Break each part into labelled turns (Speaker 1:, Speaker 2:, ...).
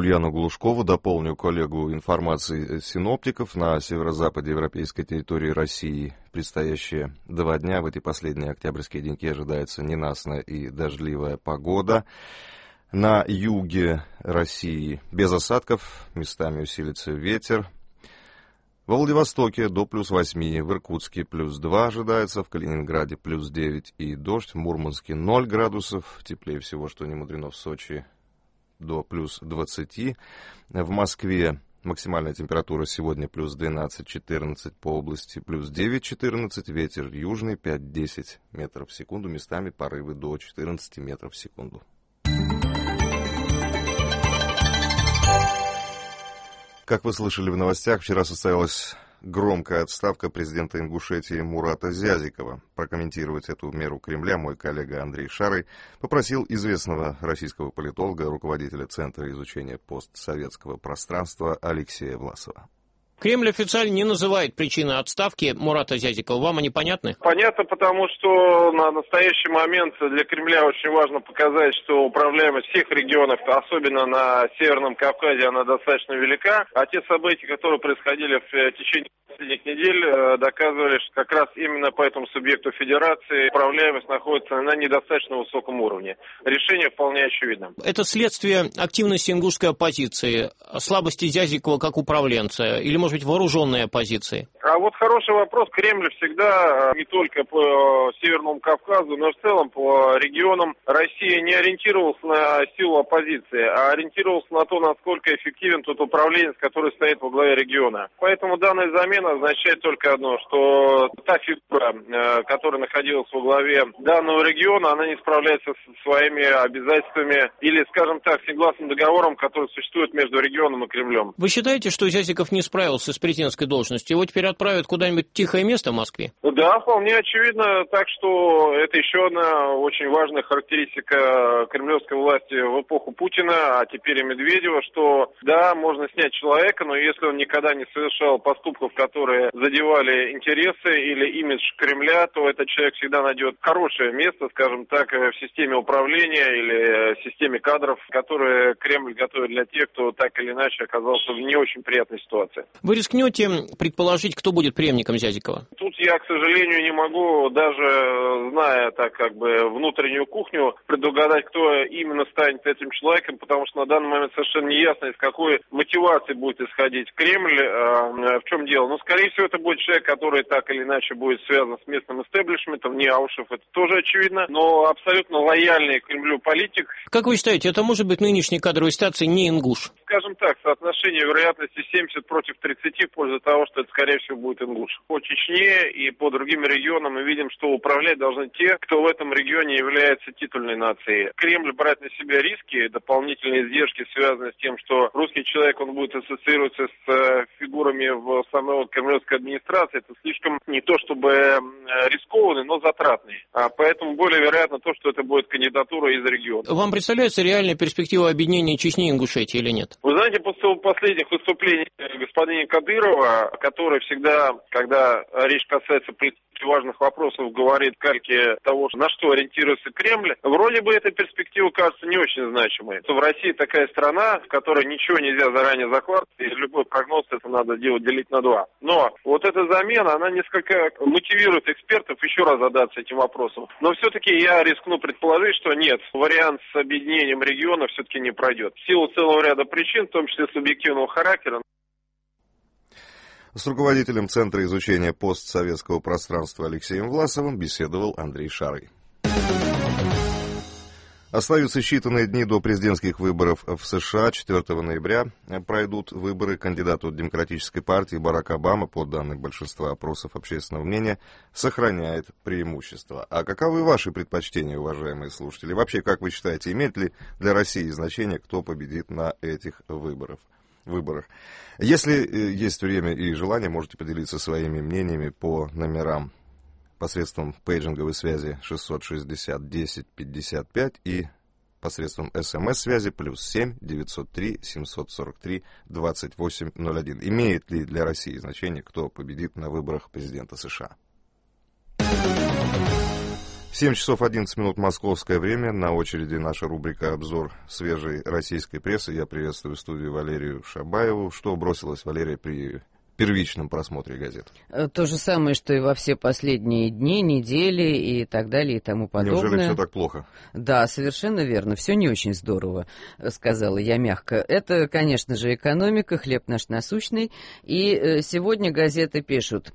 Speaker 1: Ульяну Глушкову. Дополню коллегу информации синоптиков. На северо-западе европейской территории России предстоящие 2 дня, в эти последние октябрьские деньки, ожидается ненастная и дождливая погода. На юге России без осадков, местами усилится ветер. Во Владивостоке до +8, в Иркутске +2 ожидается, в Калининграде +9 и дождь, в Мурманске 0 градусов, теплее всего, что не мудрено, в Сочи до +20. В Москве максимальная температура сегодня +12-14, по области +9-14, ветер южный 5-10 метров в секунду, местами порывы до 14 метров в секунду. Как вы слышали в новостях, вчера состоялась громкая отставка президента Ингушетии Мурата Зязикова. Прокомментировать эту меру Кремля мой коллега Андрей Шарый попросил известного российского политолога, руководителя Центра изучения постсоветского пространства Алексея Власова.
Speaker 2: Кремль официально не называет причины отставки Мурата Зязикова. Вам они понятны?
Speaker 3: Понятно, потому что на настоящий момент для Кремля очень важно показать, что управляемость всех регионов, особенно на Северном Кавказе, она достаточно велика. А те события, которые происходили в течение последних недель, доказывали, что как раз именно по этому субъекту федерации управляемость находится на недостаточно высоком уровне. Решение вполне очевидно.
Speaker 2: Это следствие активности ингушской оппозиции, слабости Зязикова как управленца или, может быть, вооруженной оппозиции?
Speaker 3: А вот хороший вопрос. Кремль всегда, не только по Северному Кавказу, но и в целом по регионам России не ориентировался на силу оппозиции, а ориентировался на то, насколько эффективен тот управленец, который стоит во главе региона. Поэтому данная замена означает только одно, что та фигура, которая находилась во главе данного региона, она не справляется со своими обязательствами или, скажем так, с негласным договором, который существует между регионом и Кремлем.
Speaker 2: Вы считаете, что Зязиков не справился с президентской должностью? Его теперь отправят куда-нибудь в тихое место в Москве?
Speaker 3: Да, вполне очевидно. Так что это еще одна очень важная характеристика кремлевской власти в эпоху Путина, а теперь и Медведева, что да, можно снять человека, но если он никогда не совершал поступков, которые задевали интересы или имидж Кремля, то этот человек всегда найдет хорошее место, скажем так, в системе управления или в системе кадров, которые Кремль готовит для тех, кто так или иначе оказался в не очень приятной ситуации.
Speaker 2: Вы рискнете предположить, кто будет преемником Зязикова?
Speaker 3: Тут я, к сожалению, не могу, даже зная так как бы внутреннюю кухню, предугадать, кто именно станет этим человеком, потому что на данный момент совершенно не ясно, из какой мотивации будет исходить Кремль, в чем дело. Но, скорее всего, это будет человек, который так или иначе будет связан с местным истеблишментом, не Аушев, это тоже очевидно, но абсолютно лояльный к Кремлю политик.
Speaker 2: Как вы считаете, это может быть нынешней кадровой ситуации не ингуш?
Speaker 3: Скажем так, соотношение вероятности 70 против 30 в пользу того, что это, скорее всего, будет ингуш. По Чечне и по другим регионам мы видим, что управлять должны те, кто в этом регионе является титульной нацией. Кремль брать на себя риски, дополнительные издержки, связанные с тем, что русский человек, он будет ассоциироваться с фигурами в самой кремлевской администрации, это слишком не то чтобы рискованный, но затратный. Поэтому более вероятно то, что это будет кандидатура из региона.
Speaker 2: Вам представляется реальная перспектива объединения Чечни и Ингушетии или нет?
Speaker 3: Вы знаете, после последних выступлений господина Кадырова, который всегда, когда речь касается важных вопросов, говорит кальки того, на что ориентируется Кремль, вроде бы эта перспектива кажется не очень значимой. В России такая страна, в которой ничего нельзя заранее закладывать, и любой прогноз это надо делить на 2. Но вот эта замена, она несколько мотивирует экспертов еще раз задаться этим вопросом. Но все-таки я рискну предположить, что нет, вариант с объединением региона все-таки не пройдет. В силу целого ряда причин, в том числе субъективного характера.
Speaker 1: С руководителем Центра изучения постсоветского пространства Алексеем Власовым беседовал Андрей Шарый. Остаются считанные дни до президентских выборов в США. 4 ноября пройдут выборы. Кандидат от Демократической партии Барак Обама, по данным большинства опросов общественного мнения, сохраняет преимущество. А каковы ваши предпочтения, уважаемые слушатели? Вообще, как вы считаете, имеет ли для России значение, кто победит на этих выборах? Если есть время и желание, можете поделиться своими мнениями по номерам посредством пейджинговой связи 660 10 55 и посредством СМС-связи +7 903 743 2801. Имеет ли для России значение, кто победит на выборах президента США? 7 часов 11 минут московское время. На очереди наша рубрика «Обзор свежей российской прессы». Я приветствую в студии Валерию Шабаеву. Что бросилось, Валерия, при первичном просмотре газет?
Speaker 4: То же самое, что и во все последние дни, недели и так далее и тому подобное.
Speaker 1: Неужели все так плохо?
Speaker 4: Да, совершенно верно. Все не очень здорово, сказала я мягко. Это, конечно же, экономика, хлеб наш насущный. И сегодня газеты пишут,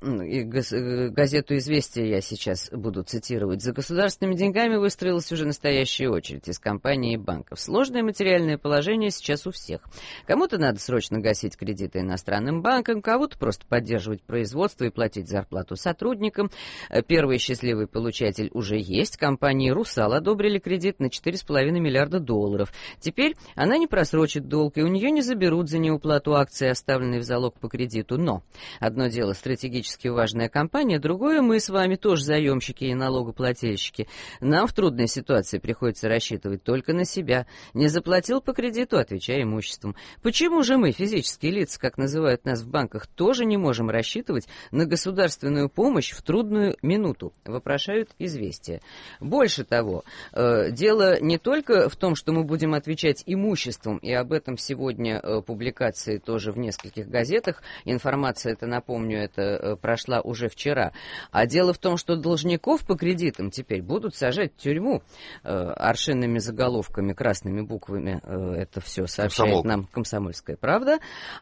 Speaker 4: газету «Известия» я сейчас буду цитировать: «За государственными деньгами выстроилась уже настоящая очередь из компаний и банков. Сложное материальное положение сейчас у всех. Кому-то надо срочно гасить кредиты иностранным банкам, кого-то просто поддерживать производство и платить зарплату сотрудникам. Первый счастливый получатель уже есть. Компании «Русал» одобрили кредит на $4,5 миллиарда. Теперь она не просрочит долг, и у нее не заберут за неуплату акций, оставленные в залог по кредиту. Но одно дело стратегически важная компания, другое мы с вами тоже заемщики и налогоплательщики. Нам в трудной ситуации приходится рассчитывать только на себя. Не заплатил по кредиту — отвечай имуществом. Почему же мы, физические лица, как называют нас в банках, тоже не можем рассчитывать на государственную помощь в трудную минуту?» вопрошают «Известия». Больше того, дело не только в том, что мы будем отвечать имуществом, и об этом сегодня публикации тоже в нескольких газетах. Информация, это, напомню, это прошла уже вчера. А дело в том, что должников по кредитам теперь будут сажать в тюрьму аршинными заголовками, красными буквами. Это все сообщает нам «Комсомольская правда».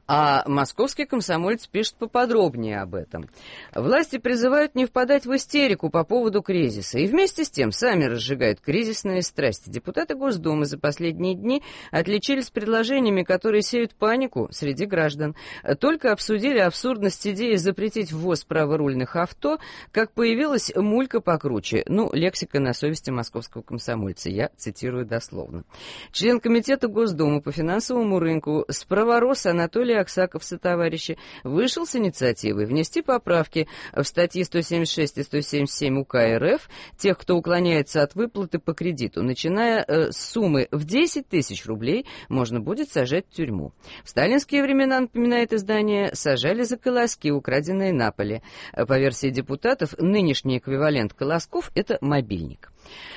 Speaker 4: А московский «Комсомолец» пишет поподробнее об этом. Власти призывают не впадать в истерику по поводу кризиса. И вместе с тем сами разжигают кризисные страсти. Депутаты Госдумы за последние дни отличились предложениями, которые сеют панику среди граждан. Только обсудили абсурдность идеи запретить ввоз праворульных авто, как появилась мулька покруче. Ну, лексика на совести московского комсомольца. Я цитирую дословно. Член комитета Госдумы по финансовому рынку «Справорос» Анатолий Аксаков сотоварищи вышел с инициативой внести поправки в статьи 176 и 177 УК РФ тех, кто уклоняется от выплаты по кредиту. Начиная с суммы в 10 тысяч рублей, можно будет сажать в тюрьму. В сталинские времена, напоминает издание, сажали за колоски, украденные на поле. По версии депутатов, нынешний эквивалент колосков — это мобильник.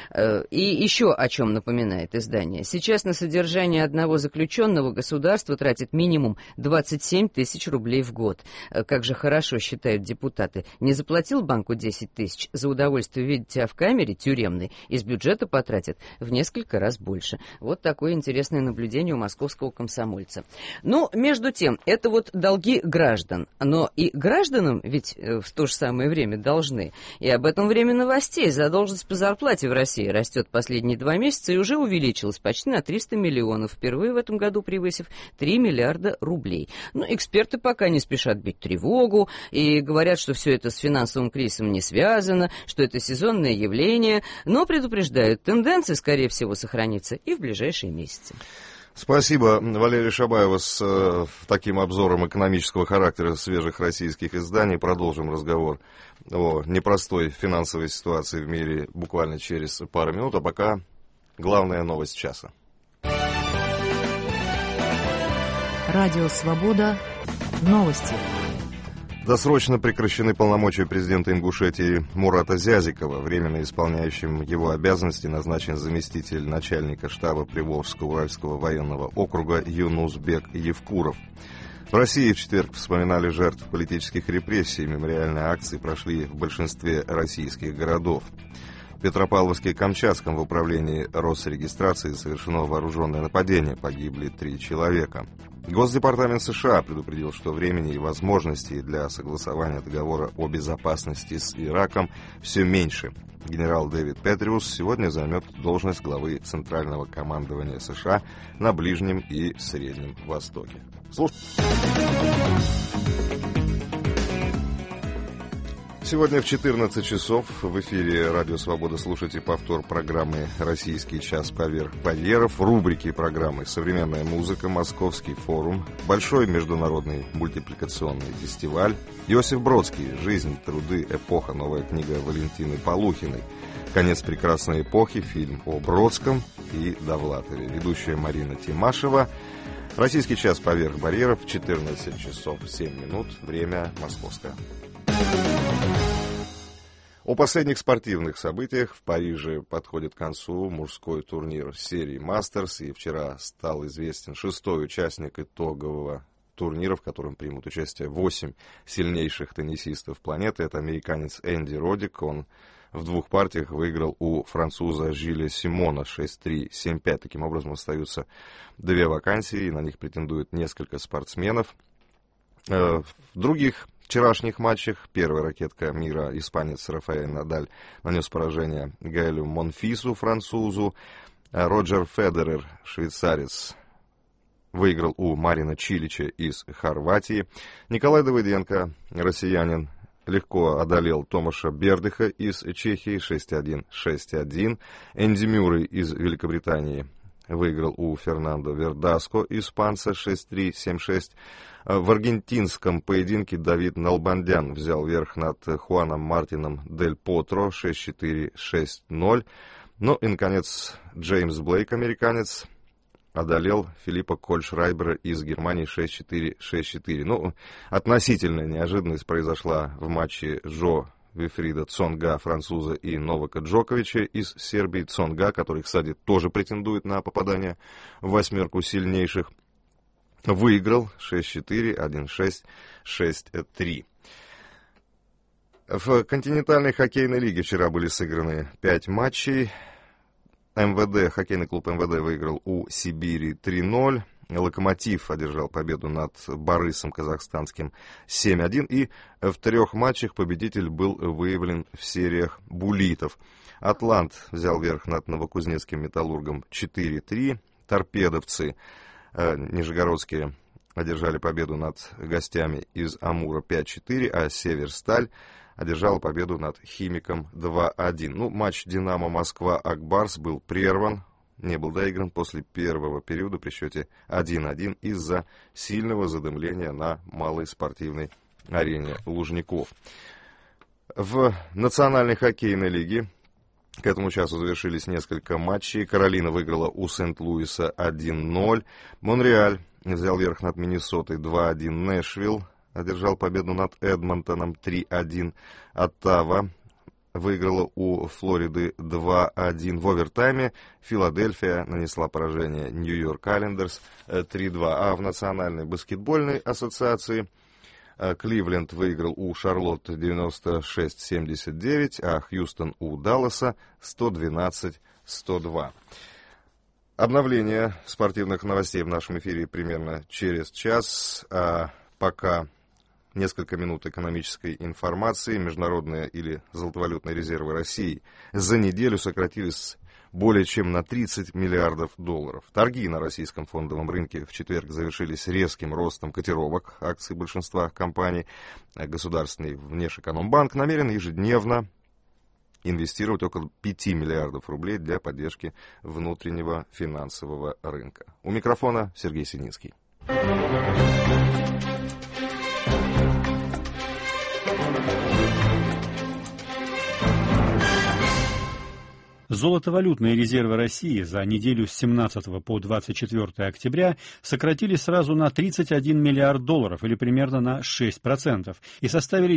Speaker 4: И еще о чем напоминает издание. Сейчас на содержание одного заключенного государство тратит минимум 27 тысяч рублей в год. Как же хорошо, считают депутаты. Не заплатил банку 10 тысяч, за удовольствие видеть тебя в камере тюремной, из бюджета потратят в несколько раз больше. Вот такое интересное наблюдение у московского комсомольца. Но, между тем, это вот долги граждан. Но и гражданам ведь в то же самое время должны. И об этом время новостей. Задолженность по зарплате в России растет последние 2 месяца и уже увеличилась почти на 300 миллионов, впервые в этом году превысив 3 миллиарда рублей. Но эксперты пока не спешат бить тревогу и говорят, что все это с финансовым кризисом не связано, что это сезонное явление, но предупреждают, тенденция, скорее всего, сохранится и в ближайшие месяцы.
Speaker 1: Спасибо, Валерия Шабаева, с таким обзором экономического характера свежих российских изданий. Продолжим разговор о непростой финансовой ситуации в мире буквально через пару минут, а пока главная новость часа.
Speaker 5: Радио «Свобода». Новости.
Speaker 1: Досрочно прекращены полномочия президента Ингушетии Мурата Зязикова. Временно исполняющим его обязанности назначен заместитель начальника штаба Приволжско-Уральского военного округа Юнусбек Евкуров. В России в четверг вспоминали жертв политических репрессий. Мемориальные акции прошли в большинстве российских городов. В Петропавловске и Камчатском в управлении Росрегистрации совершено вооруженное нападение. Погибли 3 человека. Госдепартамент США предупредил, что времени и возможностей для согласования договора о безопасности с Ираком все меньше. Генерал Дэвид Петриус сегодня займет должность главы Центрального командования США на Ближнем и Среднем Востоке. Сегодня в 14 часов в эфире «Радио Свобода» слушайте повтор программы «Российский час поверх барьеров», рубрики программы «Современная музыка», «Московский форум», Большой международный мультипликационный фестиваль, Иосиф Бродский «Жизнь, труды, эпоха», новая книга Валентины Полухиной, «Конец прекрасной эпохи», фильм о Бродском и Довлатове. Ведущая Марина Тимашева. «Российский час поверх барьеров», 14 часов 7 минут, время московское. О последних спортивных событиях. В Париже подходит к концу мужской турнир серии «Мастерс», и вчера стал известен 6-й участник итогового турнира, в котором примут участие 8 сильнейших теннисистов планеты. Это американец Энди Роддик. Он в 2 партиях выиграл у француза Жиля Симона 6-3, 7-5. Таким образом, остаются 2 вакансии, и на них претендует несколько спортсменов. В других вчерашних матчах первая ракетка мира, испанец Рафаэль Надаль, нанес поражение Гаэлю Монфису, французу. Роджер Федерер, швейцарец, выиграл у Марина Чилича из Хорватии. Николай Давыденко, россиянин, легко одолел Томаша Бердыха из Чехии 6-1, 6-1. Энди Мюррей из Великобритании выиграл у Фернандо Вердаско, испанца, 6-3, 7-6. В аргентинском поединке Давид Налбандян взял верх над Хуаном Мартином Дель Потро 6-4, 6-0. Ну и, наконец, Джеймс Блейк, американец, одолел Филиппа Кольшрайбера из Германии 6-4, 6-4. Ну, относительная неожиданность произошла в матче Джо Вильфрида Цонга, француза, и Новака Джоковича из Сербии. Цонга, который, кстати, тоже претендует на попадание в 8 сильнейших, выиграл 6-4, 1-6, 6-3. В континентальной хоккейной лиге вчера были сыграны 5 матчей. МВД, хоккейный клуб МВД выиграл у Сибири 3-0. Локомотив одержал победу над Борисом казахстанским 7-1. И в 3 матчах победитель был выявлен в сериях буллитов. Атлант взял верх над новокузнецким Металлургом 4-3. Торпедовцы нижегородские одержали победу над гостями из Амура 5-4. А Северсталь одержала победу над Химиком 2-1. Ну, матч «Динамо Москва-Акбарс» был прерван, не был доигран после первого периода при счете 1-1 из-за сильного задымления на малой спортивной арене Лужников. В Национальной хоккейной лиге к этому часу завершились несколько матчей. Каролина выиграла у Сент-Луиса 1-0. Монреаль взял верх над Миннесотой 2-1. Нэшвилл одержал победу над Эдмонтоном 3-1. Оттава выиграла у Флориды 2-1. В овертайме Филадельфия нанесла поражение Нью-Йорк Айлендерс 3-2. А в Национальной баскетбольной ассоциации Кливленд выиграл у Шарлотт 96-79, а Хьюстон у Далласа 112-102. Обновление спортивных новостей в нашем эфире примерно через час. А пока несколько минут экономической информации. Международные или золотовалютные резервы России за неделю сократились более чем на 30 миллиардов долларов. Торги на российском фондовом рынке в четверг завершились резким ростом котировок акций большинства компаний. Государственный Внешэкономбанк намерен ежедневно инвестировать около 5 миллиардов рублей для поддержки внутреннего финансового рынка. У микрофона Сергей Синицкий.
Speaker 6: Золотовалютные резервы России за неделю с 17 по 24 октября сократились сразу на 31 миллиард долларов, или примерно на 6%, и составили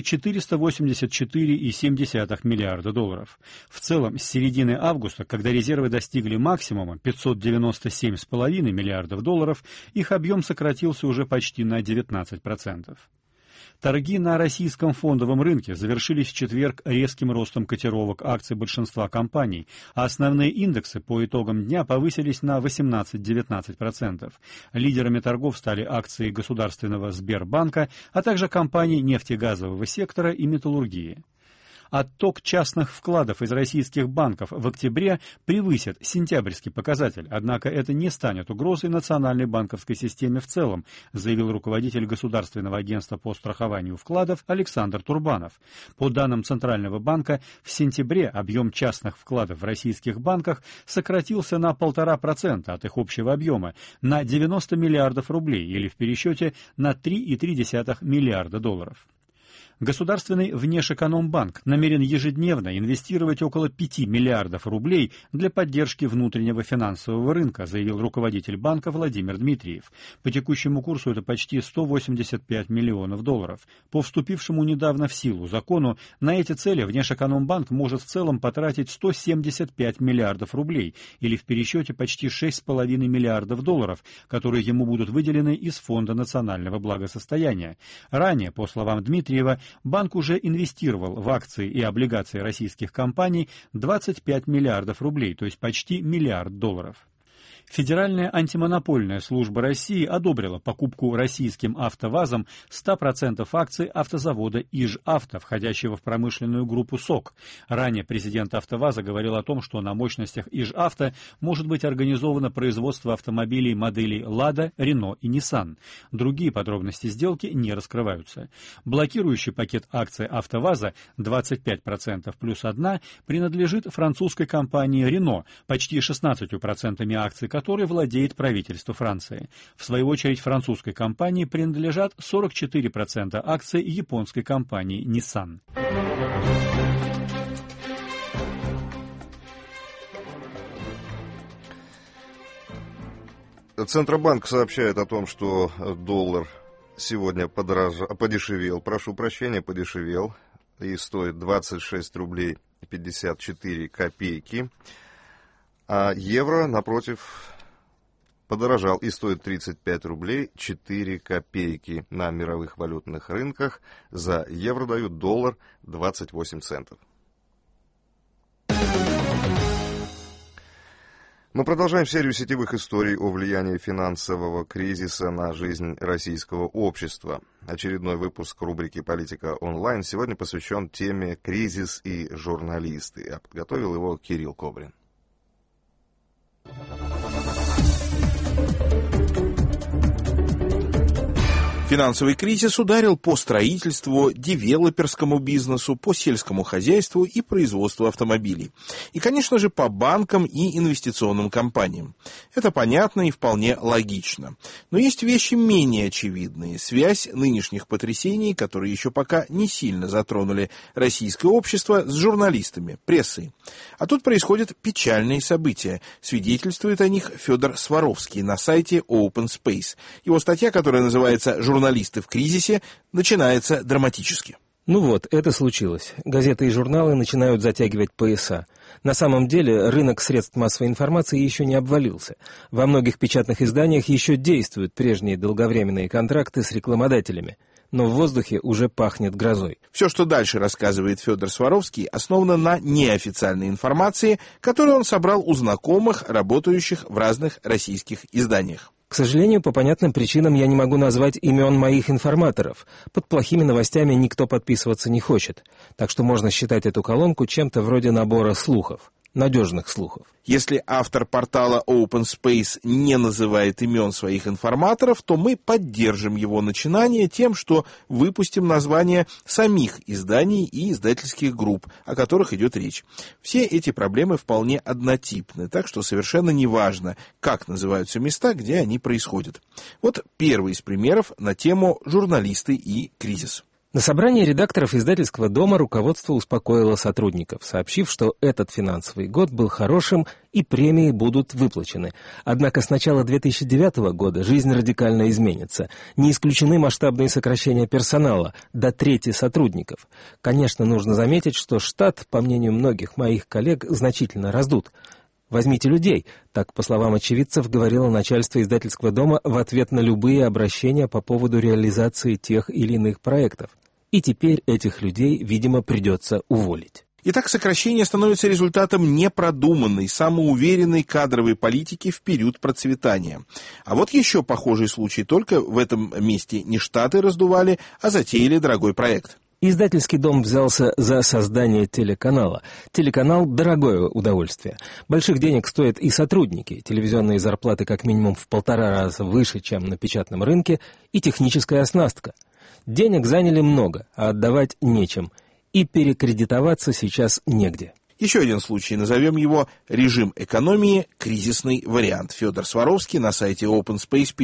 Speaker 6: 484,7 миллиарда долларов. В целом, с середины августа, когда резервы достигли максимума 597,5 миллиардов долларов, их объем сократился уже почти на 19%. Торги на российском фондовом рынке завершились в четверг резким ростом котировок акций большинства компаний, а основные индексы по итогам дня повысились на 18-19%. Лидерами торгов стали акции государственного Сбербанка, а также компаний нефтегазового сектора и металлургии. Отток частных вкладов из российских банков в октябре превысит сентябрьский показатель, однако это не станет угрозой национальной банковской системе в целом, заявил руководитель Государственного агентства по страхованию вкладов Александр Турбанов. По данным Центрального банка, в сентябре объем частных вкладов в российских банках сократился на 1,5% от их общего объема, на 90 миллиардов рублей или в пересчете на 3,3 миллиарда долларов. Государственный Внешэкономбанк намерен ежедневно инвестировать около 5 миллиардов рублей для поддержки внутреннего финансового рынка, заявил руководитель банка Владимир Дмитриев. По текущему курсу это почти 185 миллионов долларов. По вступившему недавно в силу закону на эти цели Внешэкономбанк может в целом потратить 175 миллиардов рублей, или в пересчете почти 6,5 миллиардов долларов, которые ему будут выделены из Фонда национального благосостояния. Ранее, по словам Дмитриева, банк уже инвестировал в акции и облигации российских компаний 25 миллиардов рублей, то есть почти миллиард долларов. Федеральная антимонопольная служба России одобрила покупку российским АвтоВАЗом 100% акций автозавода «Ижавто», входящего в промышленную группу СОК. Ранее президент АвтоВАЗа говорил о том, что на мощностях «Ижавто» может быть организовано производство автомобилей моделей «Лада», «Рено» и «Ниссан». Другие подробности сделки не раскрываются. Блокирующий пакет акций АвтоВАЗа 25% плюс 1 принадлежит французской компании «Рено», почти 16% акций которой владеет правительство Франции. В свою очередь французской компании принадлежат 44% акций японской компании Nissan.
Speaker 1: Центробанк сообщает о том, что доллар сегодня подешевел, подешевел, и стоит 26 рублей 54 копейки. А евро, напротив, подорожал и стоит 35 рублей 4 копейки. На мировых валютных рынках за евро дают доллар 28 центов. Мы продолжаем серию сетевых историй о влиянии финансового кризиса на жизнь российского общества. Очередной выпуск рубрики «Политика онлайн» сегодня посвящен теме «Кризис и журналисты». А подготовил его Кирилл Кобрин.
Speaker 7: Финансовый кризис ударил по строительству, девелоперскому бизнесу, по сельскому хозяйству и производству автомобилей. И, конечно же, по банкам и инвестиционным компаниям. Это понятно и вполне логично. Но есть вещи менее очевидные. Связь нынешних потрясений, которые еще пока не сильно затронули российское общество, с журналистами, прессой. А тут происходят печальные события. Свидетельствует о них Федор Сваровский на сайте Open Space. Его статья, которая называется «Журналисты в кризисе», начинается драматически.
Speaker 8: Ну вот, это случилось. Газеты и журналы начинают затягивать пояса. На самом деле, рынок средств массовой информации еще не обвалился. Во многих печатных изданиях еще действуют прежние долговременные контракты с рекламодателями. Но в воздухе уже пахнет грозой.
Speaker 7: Все, что дальше рассказывает Федор Сваровский, основано на неофициальной информации, которую он собрал у знакомых, работающих в разных российских изданиях.
Speaker 8: К сожалению, по понятным причинам я не могу назвать имен моих информаторов. Под плохими новостями никто подписываться не хочет. Так что можно считать эту колонку чем-то вроде набора слухов. Надежных слухов.
Speaker 7: Если автор портала Open Space не называет имен своих информаторов, то мы поддержим его начинание тем, что выпустим названия самих изданий и издательских групп, о которых идет речь. Все эти проблемы вполне однотипны, так что совершенно не важно, как называются места, где они происходят. Вот первый из примеров на тему «Журналисты и кризис».
Speaker 8: На собрании редакторов издательского дома руководство успокоило сотрудников, сообщив, что этот финансовый год был хорошим и премии будут выплачены. Однако с начала 2009 года жизнь радикально изменится. Не исключены масштабные сокращения персонала, до трети сотрудников. Конечно, нужно заметить, что штат, по мнению многих моих коллег, значительно раздут. «Возьмите людей», так, по словам очевидцев, говорило начальство издательского дома в ответ на любые обращения по поводу реализации тех или иных проектов. И теперь этих людей, видимо, придется уволить.
Speaker 7: Итак, сокращение становится результатом непродуманной, самоуверенной кадровой политики в период процветания. А вот еще похожий случай, только в этом месте не штаты раздували, а затеяли дорогой проект.
Speaker 8: Издательский дом взялся за создание телеканала. Телеканал – дорогое удовольствие. Больших денег стоят и сотрудники, телевизионные зарплаты как минимум в 1,5 раза выше, чем на печатном рынке, и техническая оснастка. Денег заняли много, а отдавать нечем. И перекредитоваться сейчас негде.
Speaker 7: Еще один случай, назовем его «Режим экономии. Кризисный вариант». Федор Сваровский на сайте Open Space пишет.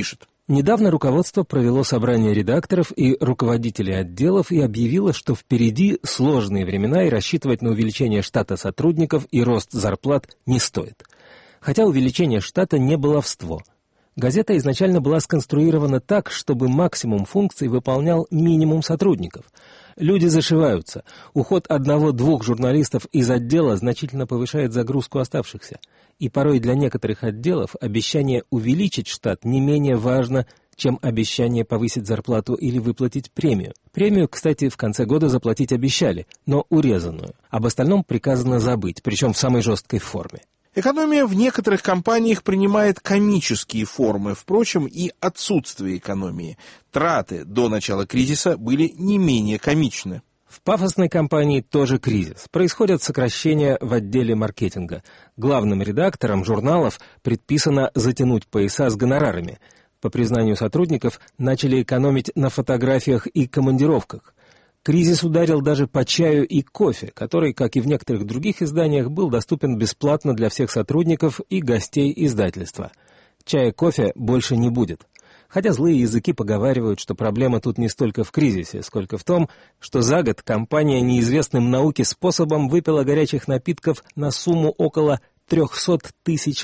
Speaker 8: Недавно руководство провело собрание редакторов и руководителей отделов и объявило, что впереди сложные времена и рассчитывать на увеличение штата сотрудников и рост зарплат не стоит. Хотя увеличение штата не баловство. Газета изначально была сконструирована так, чтобы максимум функций выполнял минимум сотрудников. Люди зашиваются. Уход 1-2 журналистов из отдела значительно повышает загрузку оставшихся. И порой для некоторых отделов обещание увеличить штат не менее важно, чем обещание повысить зарплату или выплатить премию. Премию, кстати, в конце года заплатить обещали, но урезанную. Об остальном приказано забыть, причем в самой жесткой форме.
Speaker 7: Экономия в некоторых компаниях принимает комические формы, впрочем, и отсутствие экономии. Траты до начала кризиса были не менее комичны.
Speaker 8: В пафосной компании тоже кризис. Происходят сокращения в отделе маркетинга. Главным редакторам журналов предписано затянуть пояса с гонорарами. По признанию сотрудников, начали экономить на фотографиях и командировках. Кризис ударил даже по чаю и кофе, который, как и в некоторых других изданиях, был доступен бесплатно для всех сотрудников и гостей издательства. Чая и кофе больше не будет. Хотя злые языки поговаривают, что проблема тут не столько в кризисе, сколько в том, что за год компания неизвестным науке способом выпила горячих напитков на сумму около $300 тысяч.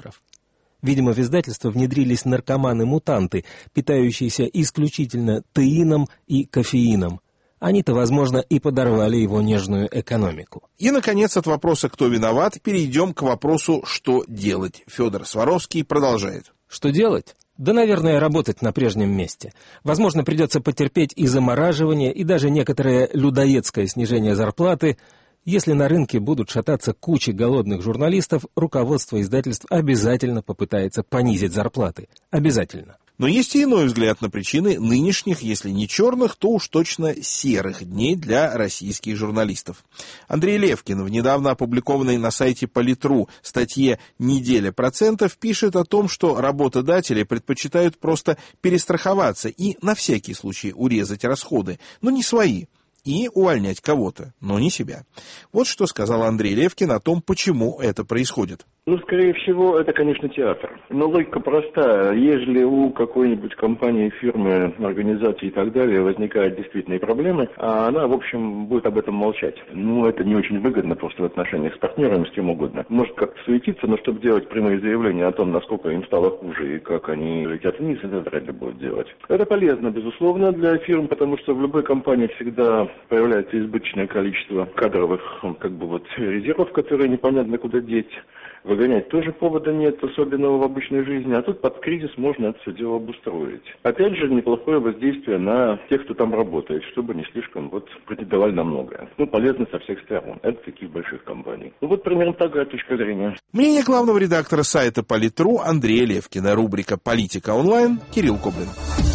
Speaker 8: Видимо, в издательство внедрились наркоманы-мутанты, питающиеся исключительно теином и кофеином. Они-то, возможно, и подорвали его нежную экономику.
Speaker 7: И, наконец, от вопроса «Кто виноват?» перейдем к вопросу «Что делать?». Федор Сваровский продолжает.
Speaker 8: Что делать? Да, наверное, работать на прежнем месте. Возможно, придется потерпеть и замораживание, и даже некоторое людоедское снижение зарплаты. Если на рынке будут шататься кучи голодных журналистов, руководство издательств обязательно попытается понизить зарплаты. Обязательно.
Speaker 7: Но есть и иной взгляд на причины нынешних, если не черных, то уж точно серых дней для российских журналистов. Андрей Левкин в недавно опубликованной на сайте Политру статье «Неделя процентов» пишет о том, что работодатели предпочитают просто перестраховаться и на всякий случай урезать расходы, но не свои, и увольнять кого-то, но не себя. Вот что сказал Андрей Левкин о том, почему это происходит.
Speaker 9: Скорее всего, это, конечно, театр. Но логика проста. Если у какой-нибудь компании, фирмы, организации и так далее возникают действительные проблемы, а она, в общем, будет об этом молчать. Это не очень выгодно просто в отношениях с партнерами, с кем угодно. Может как-то суетиться, но чтобы делать прямые заявления о том, насколько им стало хуже и как они летят вниз, это вряд ли будут делать. Это полезно, безусловно, для фирм, потому что в любой компании всегда появляется избыточное количество кадровых, резервов, которые непонятно куда деть. Выгонять тоже повода нет особенного в обычной жизни, а тут под кризис можно это все дело обустроить. Опять же, неплохое воздействие на тех, кто там работает, чтобы не слишком претендовали на многое. Полезно со всех сторон. Это таких больших компаний. Примерно такая точка зрения.
Speaker 7: Мнение главного редактора сайта Политру Андрея Левкина. Рубрика «Политика онлайн». Кирилл Коблин.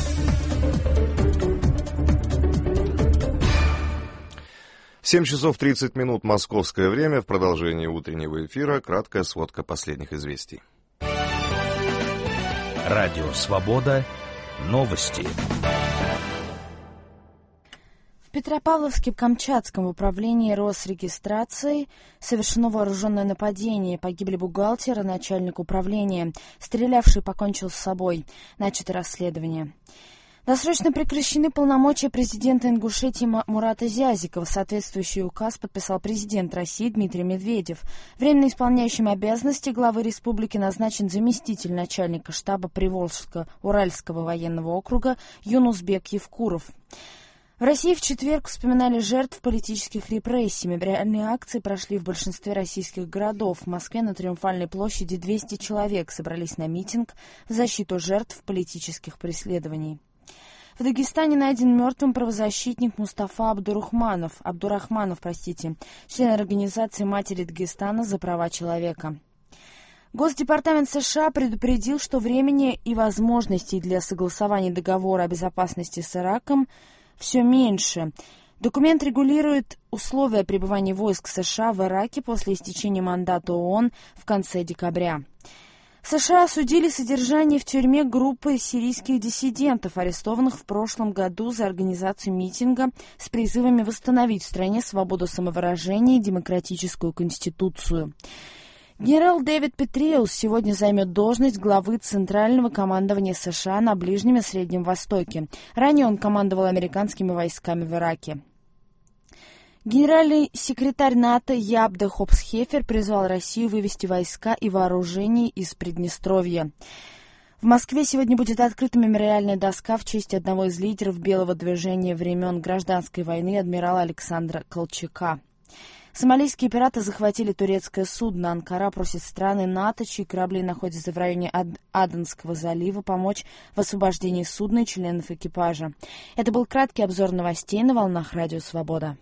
Speaker 1: 7 часов 30 минут московское время. В продолжении утреннего эфира краткая сводка последних известий.
Speaker 10: Радио «Свобода». Новости.
Speaker 11: В Петропавловске-Камчатском управлении Росрегистрации совершено вооруженное нападение. Погибли бухгалтер и начальник управления. Стрелявший покончил с собой. Начато расследование. Досрочно прекращены полномочия президента Ингушетии Мурата Зязикова. Соответствующий указ подписал президент России Дмитрий Медведев. Временно исполняющим обязанности главы республики назначен заместитель начальника штаба Приволжско-Уральского военного округа Юнусбек Евкуров. В России в четверг вспоминали жертв политических репрессий. Мемориальные акции прошли в большинстве российских городов. В Москве на Триумфальной площади 200 человек собрались на митинг в защиту жертв политических преследований. В Дагестане найден мертвым правозащитник Мустафа Абдурахманов, член организации «Матери Дагестана за права человека». Госдепартамент США предупредил, что времени и возможностей для согласования договора о безопасности с Ираком все меньше. Документ регулирует условия пребывания войск США в Ираке после истечения мандата ООН в конце декабря. США осудили содержание в тюрьме группы сирийских диссидентов, арестованных в прошлом году за организацию митинга с призывами восстановить в стране свободу самовыражения и демократическую конституцию. Генерал Дэвид Петреус сегодня займет должность главы Центрального командования США на Ближнем и Среднем Востоке. Ранее он командовал американскими войсками в Ираке. Генеральный секретарь НАТО Яп де Хопс-Хефер призвал Россию вывести войска и вооружение из Приднестровья. В Москве сегодня будет открыта мемориальная доска в честь одного из лидеров белого движения времен Гражданской войны адмирала Александра Колчака. Сомалийские пираты захватили турецкое судно. Анкара просит страны НАТО, чьи корабли находятся в районе Аденского залива, помочь в освобождении судна и членов экипажа. Это был краткий обзор новостей на волнах Радио Свобода.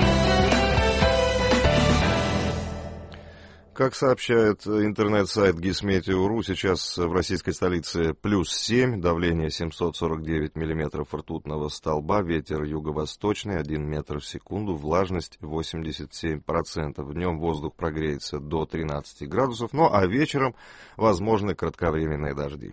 Speaker 1: Как сообщает интернет-сайт Гисметео.ру, сейчас в российской столице +7, давление 749 миллиметров ртутного столба, ветер юго-восточный 1 метр в секунду, влажность 87%. Днем воздух прогреется до 13 градусов, ну а вечером возможны кратковременные дожди.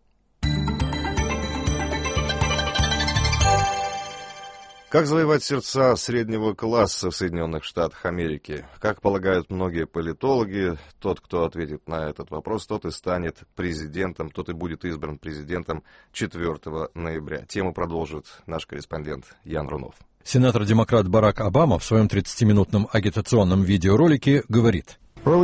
Speaker 1: Как завоевать сердца среднего класса в Соединенных Штатах Америки? Как полагают многие политологи, тот, кто ответит на этот вопрос, тот и станет президентом, тот и будет избран президентом 4 ноября. Тему продолжит наш корреспондент Ян Рунов.
Speaker 12: Сенатор-демократ Барак Обама в своем 30-минутном агитационном видеоролике говорит: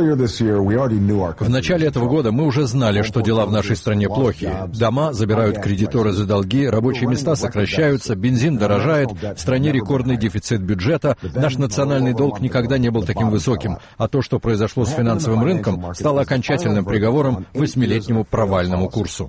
Speaker 12: в начале этого года мы уже знали, что дела в нашей стране плохи. Дома забирают кредиторы за долги, рабочие места сокращаются, бензин дорожает, в стране рекордный дефицит бюджета, наш национальный долг никогда не был таким высоким, а то, что произошло с финансовым рынком, стало окончательным приговором 8-летнему провальному курсу.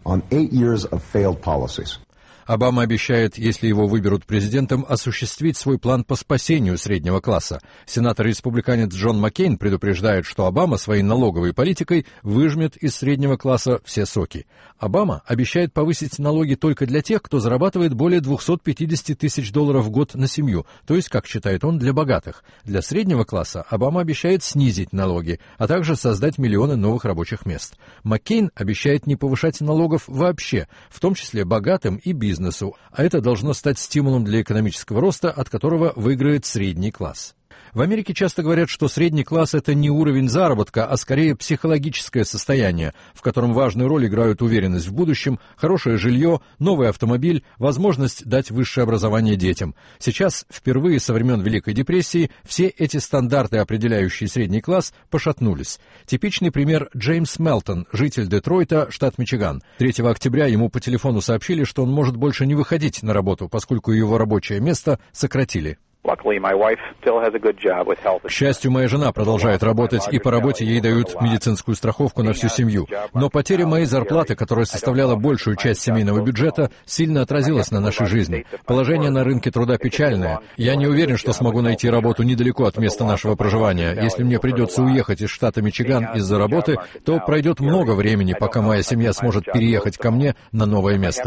Speaker 12: Обама обещает, если его выберут президентом, осуществить свой план по спасению среднего класса. Сенатор-республиканец Джон Маккейн предупреждает, что Обама своей налоговой политикой выжмет из среднего класса все соки. Обама обещает повысить налоги только для тех, кто зарабатывает более $250 тысяч в год на семью, то есть, как считает он, для богатых. Для среднего класса Обама обещает снизить налоги, а также создать миллионы новых рабочих мест. Маккейн обещает не повышать налогов вообще, в том числе богатым и бизнесу, а это должно стать стимулом для экономического роста, от которого выиграет средний класс. В Америке часто говорят, что средний класс – это не уровень заработка, а скорее психологическое состояние, в котором важную роль играют уверенность в будущем, хорошее жилье, новый автомобиль, возможность дать высшее образование детям. Сейчас, впервые со времен Великой депрессии, все эти стандарты, определяющие средний класс, пошатнулись. Типичный пример – Джеймс Мелтон, житель Детройта, штат Мичиган. 3 октября ему по телефону сообщили, что он может больше не выходить на работу, поскольку его рабочее место сократили. К счастью, моя жена продолжает работать, и по работе ей дают медицинскую страховку на всю семью. Но потеря моей зарплаты, которая составляла большую часть семейного бюджета, сильно отразилась на нашей жизни. Положение на рынке труда печальное. Я не уверен, что смогу найти работу недалеко от места нашего проживания. Если мне придется уехать из штата Мичиган из-за работы, то пройдет много времени, пока моя семья сможет переехать ко мне на новое место.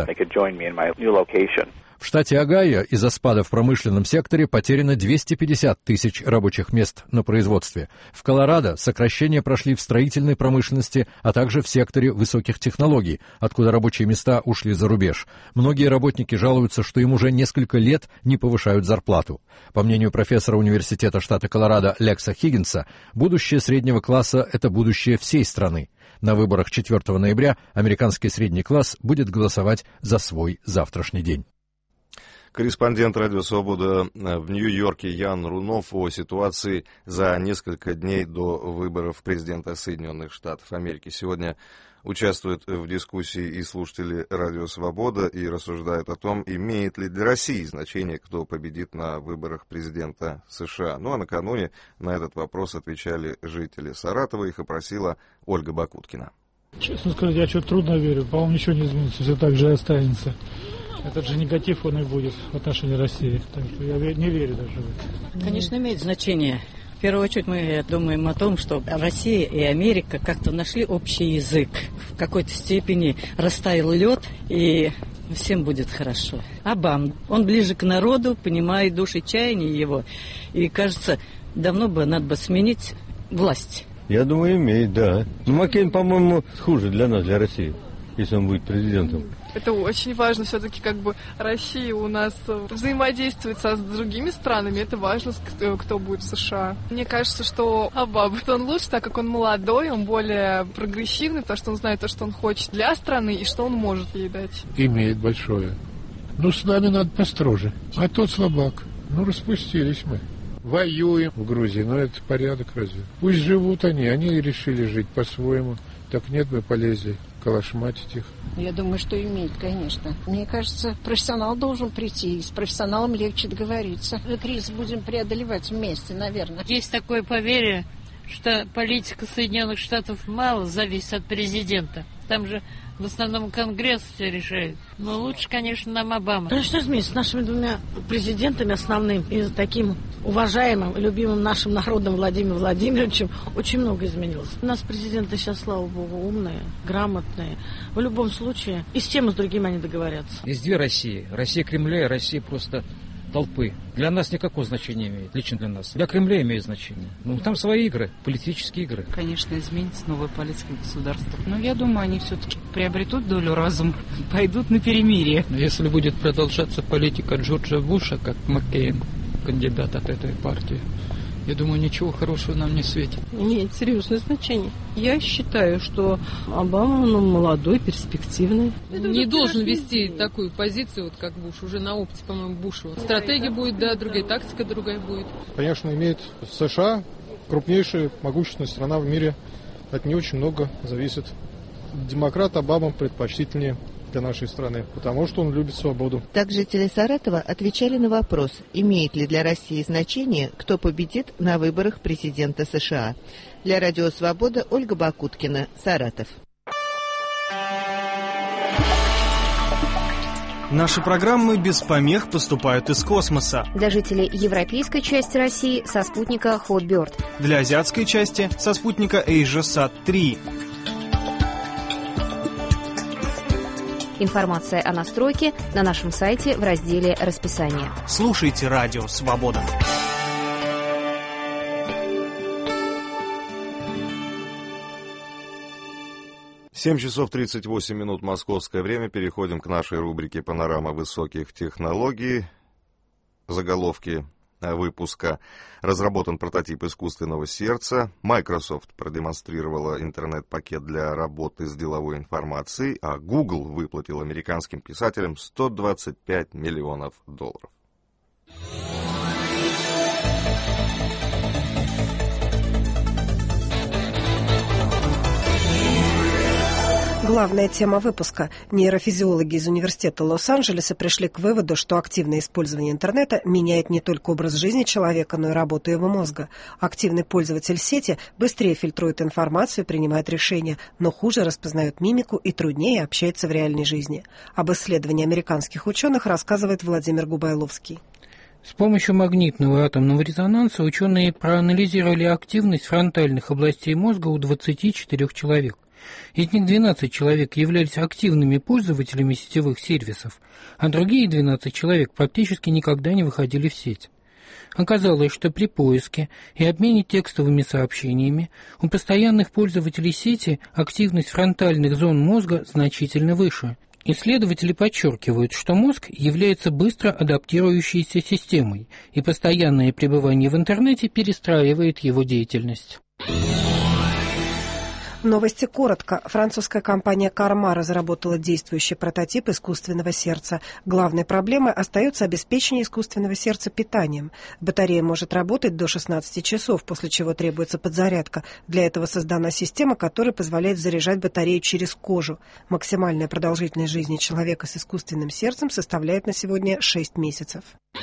Speaker 12: В штате Огайо из-за спада в промышленном секторе потеряно 250 тысяч рабочих мест на производстве. В Колорадо сокращения прошли в строительной промышленности, а также в секторе высоких технологий, откуда рабочие места ушли за рубеж. Многие работники жалуются, что им уже несколько лет не повышают зарплату. По мнению профессора университета штата Колорадо Лекса Хиггинса, будущее среднего класса – это будущее всей страны. На выборах 4 ноября американский средний класс будет голосовать за свой завтрашний день.
Speaker 1: Корреспондент «Радио Свобода» в Нью-Йорке Ян Рунов о ситуации за несколько дней до выборов президента Соединенных Штатов Америки. Сегодня участвуют в дискуссии и слушатели «Радио Свобода» и рассуждают о том, имеет ли для России значение, кто победит на выборах президента США. Ну а накануне на этот вопрос отвечали жители Саратова, их опросила Ольга Бакуткина.
Speaker 13: Честно сказать, я что-то трудно верю. По-моему, ничего не изменится, все так же и останется. Этот же негатив, он и будет в отношении России. Так что я не верю даже в это.
Speaker 14: Конечно, имеет значение. В первую очередь мы думаем о том, что Россия и Америка как-то нашли общий язык. В какой-то степени растаял лед, и всем будет хорошо. Обама, он ближе к народу, понимает души чаяния его. И, кажется, давно бы надо бы сменить власть.
Speaker 15: Я думаю, имеет, да. Но Маккейн, по-моему, хуже для нас, для России, если он будет президентом. Это очень важно. Все-таки Россия у нас взаимодействует с другими странами. Это важно, кто будет в США. Мне кажется, что Обама, он лучше, так как он молодой, он более прогрессивный, потому что он знает то, что он хочет для страны и что он может ей дать.
Speaker 16: Имеет большое. С нами надо построже. А тот слабак. Распустились мы. Воюем в Грузии, но это порядок разве? Пусть живут они решили жить по-своему. Так нет, мы полезли калашматить их.
Speaker 17: Я думаю, что имеет, конечно. Мне кажется, профессионал должен прийти, и с профессионалом легче договориться. Кризис будем преодолевать вместе, наверное.
Speaker 18: Есть такое поверье, что политика Соединенных Штатов мало зависит от президента. Там же в основном Конгресс все решает. Но лучше, конечно, нам Обама.
Speaker 19: Что изменится с нашими двумя президентами основным и таким уважаемым и любимым нашим народом Владимиром Владимировичем очень много изменилось. У нас президенты сейчас, слава богу, умные, грамотные. В любом случае и с тем, и с другим они договорятся.
Speaker 20: Есть две России. Россия Кремля и Россия просто толпы. Для нас никакого значения имеет, лично для нас. Для Кремля имеет значение. Там свои игры, политические игры.
Speaker 21: Конечно, изменится новая политика государства. Но я думаю, они все-таки приобретут долю разума, пойдут на перемирие.
Speaker 22: Если будет продолжаться политика Джорджа Буша, как Маккейн, кандидат от этой партии, я думаю, ничего хорошего нам не светит.
Speaker 23: Имеет серьезное значение. Я считаю, что Обама, молодой, перспективный.
Speaker 24: Не должен вести такую позицию, как Буш. Уже на опыте, по-моему, Буша. Стратегия будет, другая, тактика другая будет.
Speaker 25: Конечно, имеет США, крупнейшая, могущественная страна в мире. От нее очень много зависит. Демократ Обама предпочтительнее для нашей страны, потому что он любит свободу.
Speaker 26: Также жители Саратова отвечали на вопрос, имеет ли для России значение, кто победит на выборах президента США. Для Радио Свобода Ольга Бакуткина, Саратов.
Speaker 27: Наши программы без помех поступают из космоса.
Speaker 28: Для жителей европейской части России со спутника Hotbird.
Speaker 27: Для азиатской части со спутника AsiaSat-3.
Speaker 28: Информация о настройке на нашем сайте в разделе «Расписание».
Speaker 27: Слушайте Радио Свобода.
Speaker 1: Семь часов 38 минут московское время. Переходим к нашей рубрике «Панорама высоких технологий». Заголовки выпуска. Разработан прототип искусственного сердца. Microsoft продемонстрировала интернет-пакет для работы с деловой информацией, а Google выплатил американским писателям $125 миллионов.
Speaker 29: Главная тема выпуска. Нейрофизиологи из Университета Лос-Анджелеса пришли к выводу, что активное использование интернета меняет не только образ жизни человека, но и работу его мозга. Активный пользователь сети быстрее фильтрует информацию, принимает решения, но хуже распознает мимику и труднее общается в реальной жизни. Об исследовании американских ученых рассказывает Владимир Губайловский.
Speaker 30: С помощью магнитного атомного резонанса ученые проанализировали активность фронтальных областей мозга у 24 человек. Из них 12 человек являлись активными пользователями сетевых сервисов, а другие 12 человек практически никогда не выходили в сеть. Оказалось, что при поиске и обмене текстовыми сообщениями у постоянных пользователей сети активность фронтальных зон мозга значительно выше. Исследователи подчеркивают, что мозг является быстро адаптирующейся системой, и постоянное пребывание в интернете перестраивает его деятельность.
Speaker 29: Новости коротко. Французская компания Karma разработала действующий прототип искусственного сердца. Главной проблемой остается обеспечение искусственного сердца питанием. Батарея может работать до 16 часов, после чего требуется подзарядка. Для этого создана система, которая позволяет заряжать батарею через кожу. Максимальная продолжительность жизни человека с искусственным сердцем составляет на сегодня 6 месяцев.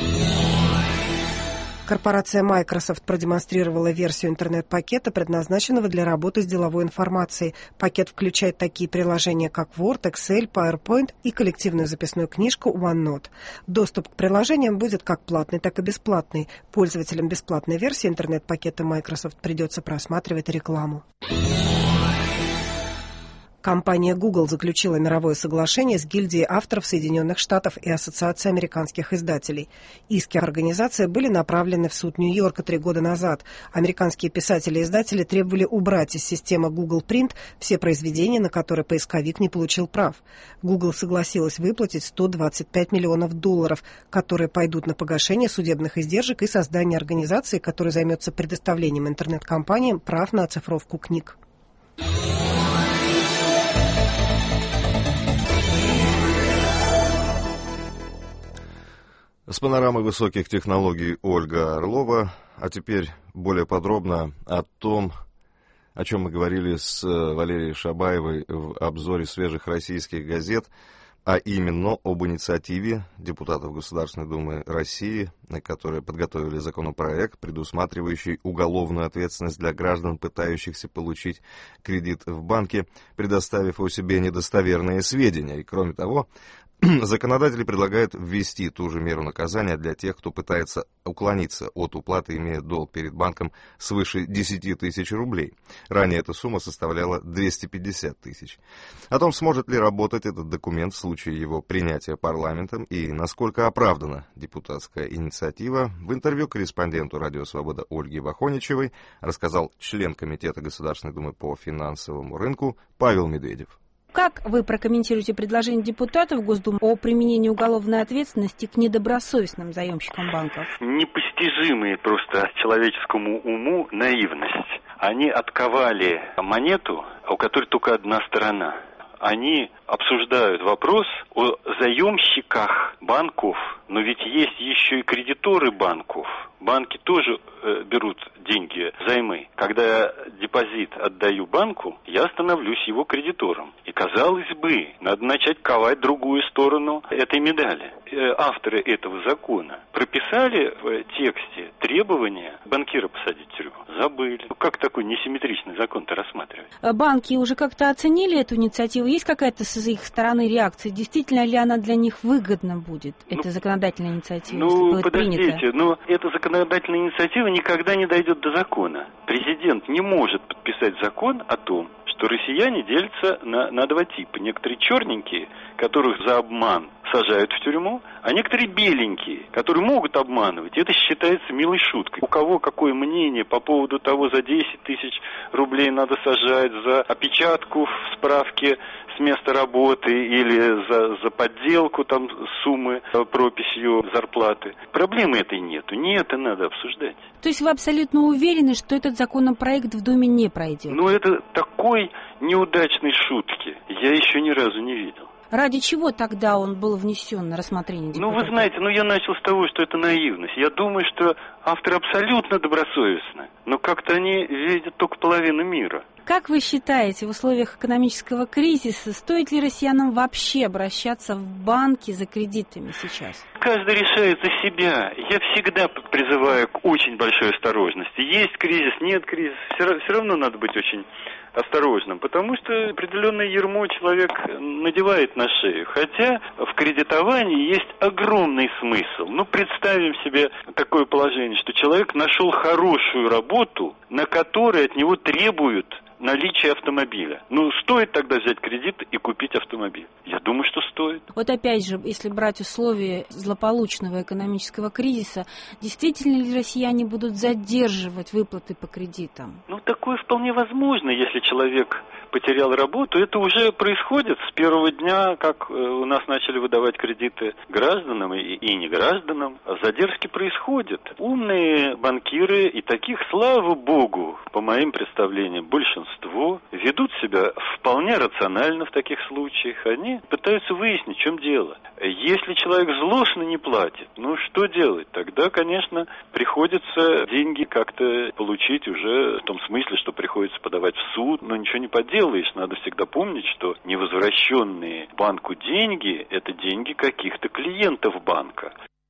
Speaker 29: Корпорация Microsoft продемонстрировала версию интернет-пакета, предназначенного для работы с деловой информацией. Пакет включает такие приложения, как Word, Excel, PowerPoint и коллективную записную книжку OneNote. Доступ к приложениям будет как платный, так и бесплатный. Пользователям бесплатной версии интернет-пакета Microsoft придется просматривать рекламу. Компания Google заключила мировое соглашение с гильдией авторов Соединенных Штатов и Ассоциацией американских издателей. Иски организации были направлены в суд Нью-Йорка 3 года назад. Американские писатели и издатели требовали убрать из системы Google Print все произведения, на которые поисковик не получил прав. Google согласилась выплатить $125 миллионов, которые пойдут на погашение судебных издержек и создание организации, которая займется предоставлением интернет-компаниям прав на оцифровку книг.
Speaker 1: С панорамой высоких технологий Ольга Орлова. А теперь более подробно о том, о чем мы говорили с Валерией Шабаевой в обзоре свежих российских газет, а именно об инициативе депутатов Государственной Думы России, которые подготовили законопроект, предусматривающий уголовную ответственность для граждан, пытающихся получить кредит в банке, предоставив о себе недостоверные сведения. И кроме того, законодатели предлагают ввести ту же меру наказания для тех, кто пытается уклониться от уплаты, имея долг перед банком свыше 10 тысяч рублей. Ранее эта сумма составляла 250 тысяч. О том, сможет ли работать этот документ в случае его принятия парламентом и насколько оправдана депутатская инициатива, в интервью корреспонденту «Радио Свобода» Ольге Вахоничевой рассказал член Комитета Государственной Думы по финансовому рынку Павел Медведев.
Speaker 2: Как вы прокомментируете предложение депутатов Госдумы о применении уголовной ответственности к недобросовестным заемщикам банков?
Speaker 3: Непостижимые просто человеческому уму наивность. Они отковали монету, у которой только одна сторона. Они обсуждают вопрос о заемщиках банков, но ведь есть еще и кредиторы банков. Банки тоже берут деньги взаймы. Когда я депозит отдаю банку, я становлюсь его кредитором. И, казалось бы, надо начать ковать другую сторону этой медали. Авторы этого закона прописали в тексте требования банкира посадить в тюрьму. Забыли. Как такой несимметричный закон-то рассматривать?
Speaker 2: Банки уже как-то оценили эту инициативу? Есть какая-то с их стороны реакция? Действительно ли она для них выгодна будет, эта законодательная инициатива, если будет принята?
Speaker 3: Но эта законодательная инициатива никогда не дойдет до закона. Президент не может подписать закон о том, что россияне делятся на два типа. Некоторые черненькие, которых за обман сажают в тюрьму, а некоторые беленькие, которые могут обманывать. Это считается милой шуткой. У кого какое мнение по поводу того, за 10 тысяч рублей надо сажать, за опечатку в справке с места работы или за подделку там суммы прописью зарплаты. Проблемы этой нету. Не это надо обсуждать.
Speaker 2: То есть вы абсолютно уверены, что этот законопроект в Думе не пройдет?
Speaker 3: Ну, это такой неудачной шутки я еще ни разу не видел.
Speaker 2: Ради чего тогда он был внесен на рассмотрение депутатов?
Speaker 3: Ну, вы знаете, я начал с того, что это наивность. Я думаю, что авторы абсолютно добросовестны, но как-то они видят только половину мира.
Speaker 2: Как вы считаете, в условиях экономического кризиса, стоит ли россиянам вообще обращаться в банки за кредитами сейчас?
Speaker 3: Каждый решает за себя. Я всегда призываю к очень большой осторожности. Есть кризис, нет кризиса. Все равно надо быть очень осторожным, потому что определенное ярмо человек надевает на шею. Хотя в кредитовании есть огромный смысл. Представим себе такое положение, что человек нашел хорошую работу, на которой от него требуют наличие автомобиля. Стоит тогда взять кредит и купить автомобиль? Я думаю, что стоит.
Speaker 2: Вот опять же, если брать условия злополучного экономического кризиса, действительно ли россияне будут задерживать выплаты по кредитам?
Speaker 3: Такое вполне возможно, если человек потерял работу. Это уже происходит с первого дня, как у нас начали выдавать кредиты гражданам и негражданам. Задержки происходят. Умные банкиры, и таких, слава богу, по моим представлениям, большинство, ведут себя вполне рационально в таких случаях. Они пытаются выяснить, в чем дело. Если человек злостно не платит, что делать? Тогда, конечно, приходится деньги как-то получить уже в том смысле, что приходится подавать в суд, но ничего не поделаешь. Надо всегда помнить, что невозвращенные банку деньги – это деньги каких-то клиентов банка.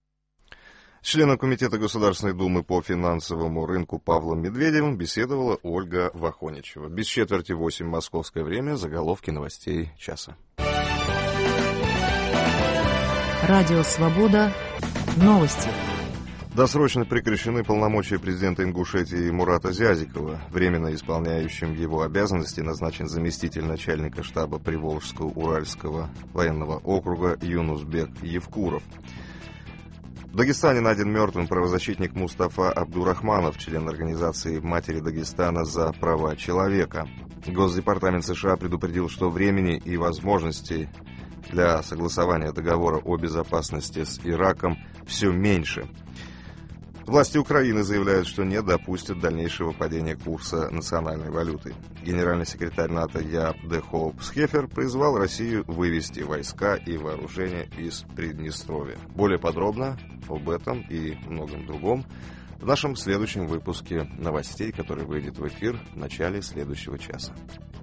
Speaker 1: Членом Комитета Государственной Думы по финансовому рынку Павлом Медведевым беседовала Ольга Вахоничева. Без четверти 8 московское время. Заголовки новостей часа.
Speaker 4: Радио «Свобода». Новости.
Speaker 1: Досрочно прекращены полномочия президента Ингушетии Мурата Зязикова. Временно исполняющим его обязанности назначен заместитель начальника штаба Приволжского Уральского военного округа Юнусбек Евкуров. В Дагестане найден мертвым правозащитник Мустафа Абдурахманов, член организации «Матери Дагестана за права человека». Госдепартамент США предупредил, что времени и возможностей для согласования договора о безопасности с Ираком все меньше. Власти Украины заявляют, что не допустят дальнейшего падения курса национальной валюты. Генеральный секретарь НАТО Яап де Хоуп Схефер призвал Россию вывести войска и вооружение из Приднестровья. Более подробно об этом и многом другом в нашем следующем выпуске новостей, который выйдет в эфир в начале следующего часа.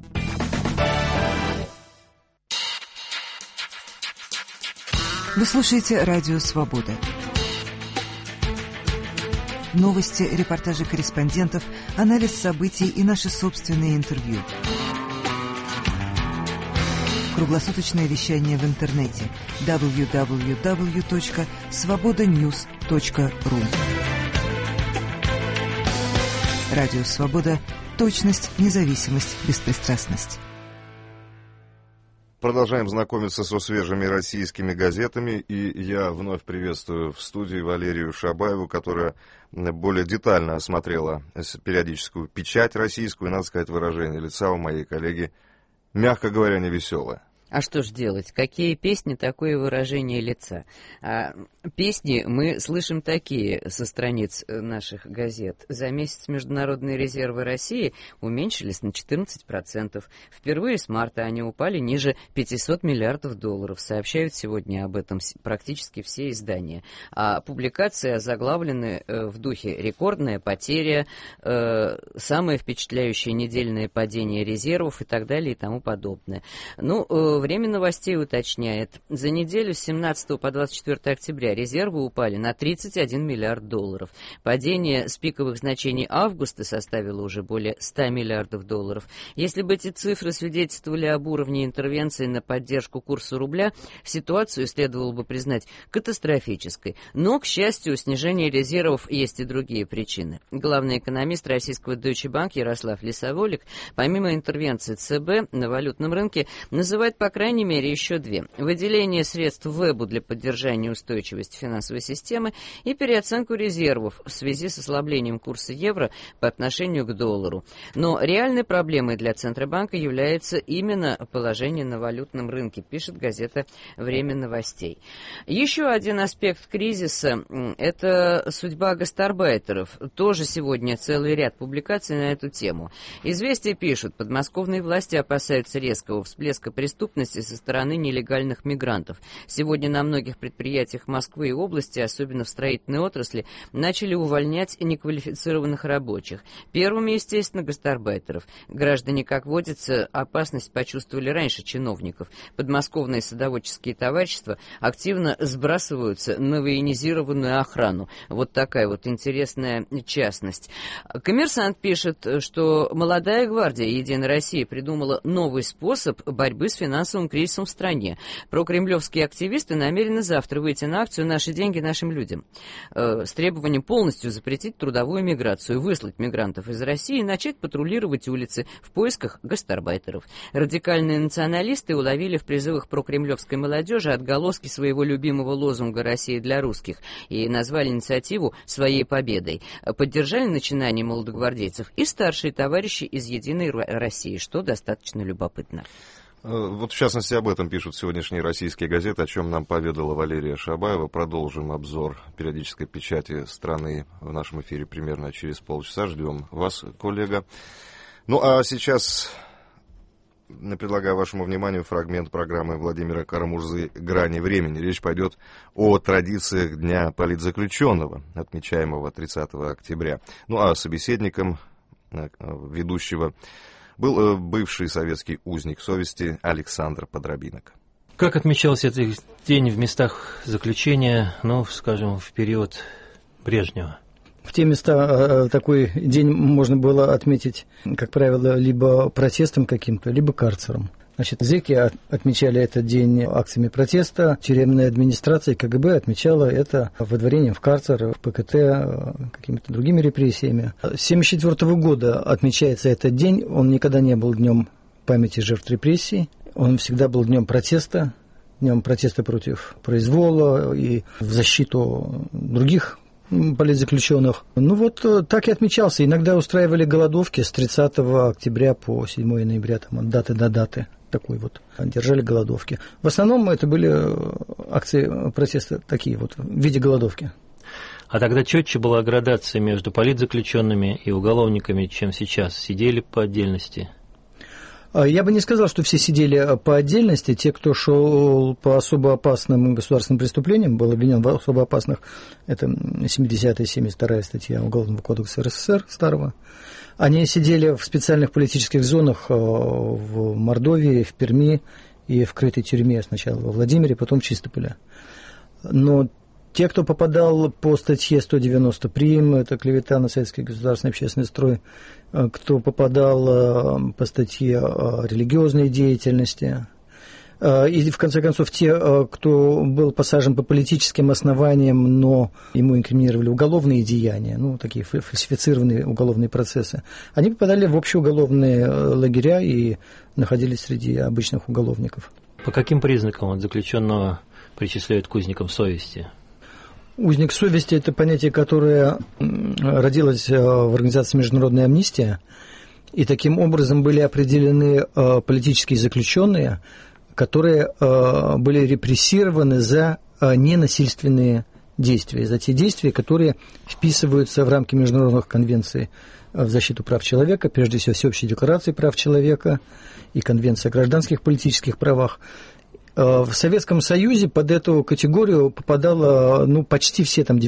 Speaker 4: Вы слушаете «Радио Свобода». Новости, репортажи корреспондентов, анализ событий и наши собственные интервью. Круглосуточное вещание в интернете www.svobodanews.ru. Радио Свобода. Точность, независимость, беспристрастность.
Speaker 1: Продолжаем знакомиться со свежими российскими газетами, и я вновь приветствую в студии Валерию Шабаеву, которая более детально осмотрела периодическую печать российскую, и, надо сказать, выражение лица у моей коллеги, мягко говоря, невеселое.
Speaker 5: А что ж делать? Какие песни, такое выражение лица. Песни мы слышим такие со страниц наших газет. За месяц международные резервы России уменьшились на 14%. Впервые с марта они упали ниже $500 миллиардов. Сообщают сегодня об этом практически все издания. А публикации озаглавлены в духе «Рекордная потеря», «Самое впечатляющее недельное падение резервов» и так далее и тому подобное. Время новостей уточняет. За неделю с 17 по 24 октября резервы упали на $31 миллиард. Падение с пиковых значений августа составило уже более $100 миллиардов. Если бы эти цифры свидетельствовали об уровне интервенции на поддержку курса рубля, ситуацию следовало бы признать катастрофической. Но, к счастью, у снижения резервов есть и другие причины. Главный экономист российского Deutsche Bank Ярослав Лисоволик, помимо интервенции ЦБ на валютном рынке, называет по крайней мере еще две. Выделение средств ВЭБу для поддержания устойчивости финансовой системы и переоценку резервов в связи с ослаблением курса евро по отношению к доллару. Но реальной проблемой для Центробанка является именно положение на валютном рынке, пишет газета «Время новостей». Еще один аспект кризиса – это судьба гастарбайтеров. Тоже сегодня целый ряд публикаций на эту тему. «Известия» пишут, подмосковные власти опасаются резкого всплеска преступности со стороны нелегальных мигрантов. Сегодня на многих предприятиях Москвы и области, особенно в строительной отрасли, начали увольнять неквалифицированных рабочих. Первыми, естественно, гастарбайтеров. Граждане, как водится, опасность почувствовали раньше чиновников. Подмосковные садоводческие товарищества активно сбрасываются на военизированную охрану. Вот такая вот интересная частность. «Коммерсант» пишет, что молодая гвардия «Единой России» придумала новый способ борьбы с финансовым кризисом в стране. Прокремлевские активисты намерены завтра выйти на акцию «Наши деньги нашим людям» с требованием полностью запретить трудовую миграцию, выслать мигрантов из России и начать патрулировать улицы в поисках гастарбайтеров. Радикальные националисты уловили в призывах прокремлевской молодежи отголоски своего любимого лозунга «Россия для русских» и назвали инициативу своей победой. Поддержали начинание молодогвардейцев и старшие товарищи из «Единой России», что достаточно любопытно.
Speaker 1: Вот в частности об этом пишут сегодняшние российские газеты, о чем нам поведала Валерия Шабаева. Продолжим обзор периодической печати страны в нашем эфире примерно через полчаса. Ждем вас, коллега. Ну а сейчас предлагаю вашему вниманию фрагмент программы Владимира Карамурзы «Грани времени». Речь пойдет о традициях Дня политзаключенного, отмечаемого 30 октября. Ну а собеседником ведущего был бывший советский узник совести Александр Подробинок.
Speaker 6: Как отмечался этот день в местах заключения, скажем, в период Брежнева?
Speaker 7: В те места такой день можно было отметить, как правило, либо протестом каким-то, либо карцером. Значит, зэки отмечали этот день акциями протеста, тюремная администрация КГБ отмечала это выдворением в карцер, в ПКТ, какими-то другими репрессиями. С 1974 года отмечается этот день, он никогда не был днем памяти жертв репрессий, он всегда был днем протеста против произвола и в защиту других политзаключенных. Ну вот так и отмечался. Иногда устраивали голодовки с 30 октября по 7 ноября, там, от даты до даты. Такой вот, держали голодовки. В основном это были акции протеста такие вот, в виде голодовки.
Speaker 6: А тогда четче была градация между политзаключенными и уголовниками, чем сейчас? Сидели по отдельности?
Speaker 7: Я бы не сказал, что все сидели по отдельности. Те, кто шел по особо опасным государственным преступлениям, был обвинен в особо опасных, это 70-я и 72-я статья Уголовного кодекса РСФСР старого, они сидели в специальных политических зонах в Мордовии, в Перми и в крытой тюрьме сначала во Владимире, потом в Чистополе. Но те, кто попадал по статье 190 прим., это клевета на советский государственный общественный строй, кто попадал по статье религиозной деятельности, и, в конце концов, те, кто был посажен по политическим основаниям, но ему инкриминировали уголовные деяния, ну, такие фальсифицированные уголовные процессы, они попадали в общеуголовные лагеря и находились среди обычных уголовников.
Speaker 6: По каким признакам заключенного причисляют к узникам совести?
Speaker 7: Узник совести – это понятие, которое родилось в организации «Международная амнистия», и таким образом были определены политические заключенные, которые были репрессированы за ненасильственные действия, за те действия, которые вписываются в рамки международных конвенций в защиту прав человека, прежде всего Всеобщей декларации прав человека и Конвенции о гражданских политических правах. В Советском Союзе под эту категорию попадало почти все, там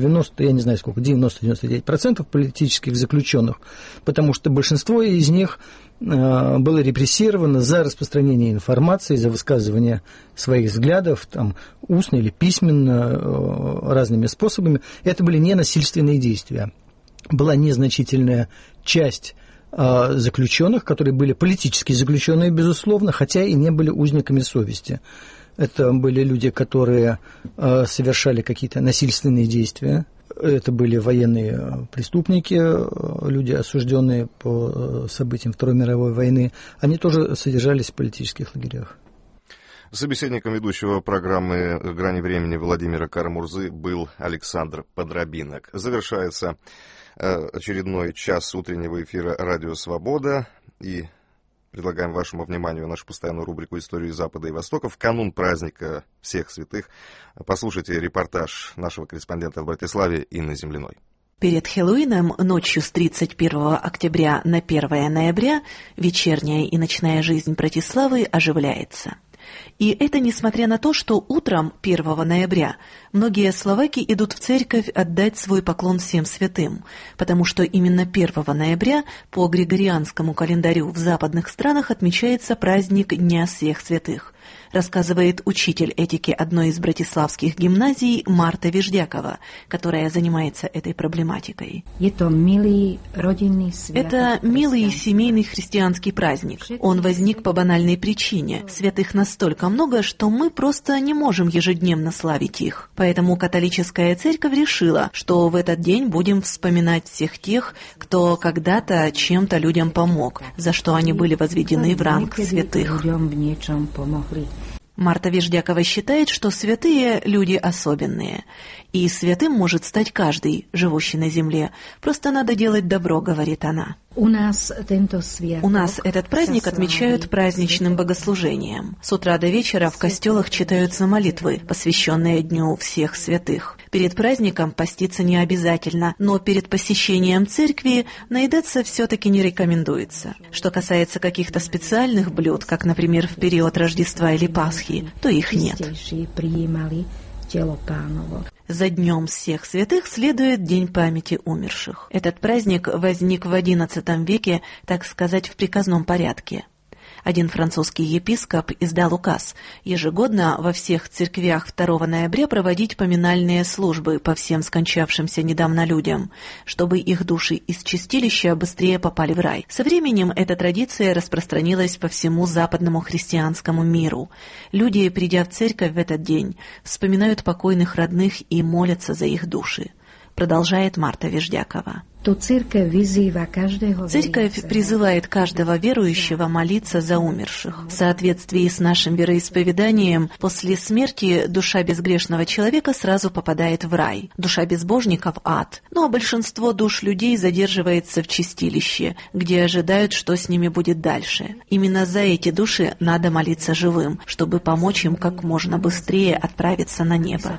Speaker 7: 90-99% политических заключенных, потому что большинство из них было репрессировано за распространение информации, за высказывание своих взглядов, там, устно или письменно, разными способами. Это были ненасильственные действия. Была незначительная часть заключенных, которые были политические заключенные, безусловно, хотя и не были узниками совести. Это были люди, которые совершали какие-то насильственные действия. Это были военные преступники, люди, осужденные по событиям Второй мировой войны. Они тоже содержались в политических лагерях.
Speaker 1: Собеседником ведущего программы «Грани времени» Владимира Кара-Мурзы был Александр Подробинок. Завершается очередной час утреннего эфира «Радио Свобода». И предлагаем вашему вниманию нашу постоянную рубрику «Истории Запада и Востока». В канун праздника Всех Святых послушайте репортаж нашего корреспондента в Братиславе Инны Земляной.
Speaker 8: Перед Хэллоуином, ночью с 31 октября на 1 ноября, вечерняя и ночная жизнь Братиславы оживляется. И это несмотря на то, что утром 1 ноября многие словаки идут в церковь отдать свой поклон всем святым, потому что именно 1 ноября по григорианскому календарю в западных странах отмечается праздник Дня всех святых, рассказывает учитель этики одной из братиславских гимназий Марта Виждякова, которая занимается этой проблематикой. Это милый семейный христианский праздник. Он возник по банальной причине. Святых настолько много, что мы просто не можем ежедневно славить их. Поэтому католическая церковь решила, что в этот день будем вспоминать всех тех, кто когда-то чем-то людям помог, за что они были возведены в ранг святых. Марта Виждякова считает, что святые – люди особенные. И святым может стать каждый, живущий на земле. Просто надо делать добро, говорит она. У нас этот праздник отмечают праздничным богослужением. С утра до вечера в костелах читаются молитвы, посвященные Дню всех святых. Перед праздником поститься не обязательно, но перед посещением церкви наедаться все-таки не рекомендуется. Что касается каких-то специальных блюд, как, например, в период Рождества или Пасхи, то их нет. За Днем всех святых следует День памяти умерших. Этот праздник возник в XI веке, так сказать, в приказном порядке. Один французский епископ издал указ ежегодно во всех церквях 2 ноября проводить поминальные службы по всем скончавшимся недавно людям, чтобы их души из чистилища быстрее попали в рай. Со временем эта традиция распространилась по всему западному христианскому миру. Люди, придя в церковь в этот день, вспоминают покойных родных и молятся за их души. Продолжает Марта Веждякова. Церковь призывает каждого верующего молиться за умерших. В соответствии с нашим вероисповеданием, после смерти душа безгрешного человека сразу попадает в рай, душа безбожника в ад. Ну а большинство душ людей задерживается в чистилище, где ожидают, что с ними будет дальше. Именно за эти души надо молиться живым, чтобы помочь им как можно быстрее отправиться на небо.